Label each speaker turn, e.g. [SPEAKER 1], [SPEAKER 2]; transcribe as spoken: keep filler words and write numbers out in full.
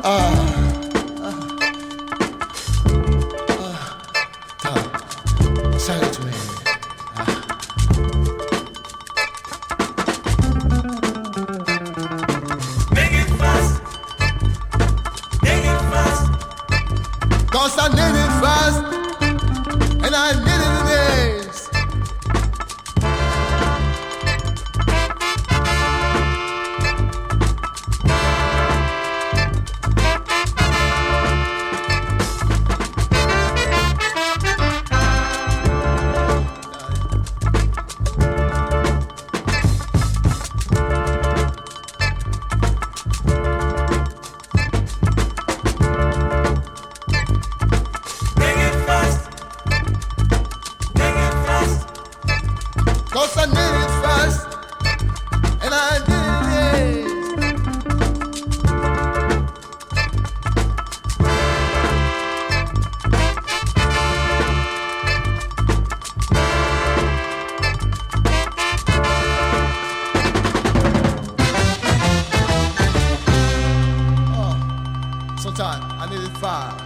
[SPEAKER 1] Sing it to me.
[SPEAKER 2] Make it fast, make it fast.
[SPEAKER 1] Cause I need it fast, and I need it today. Cause I need it fast, and I need it. Oh, sometimes I need it fast.